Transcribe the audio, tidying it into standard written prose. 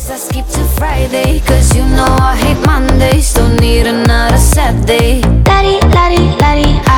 I skip to Friday, cause you know I hate Mondays. Don't need another sad day. La-di, la-di, la-di.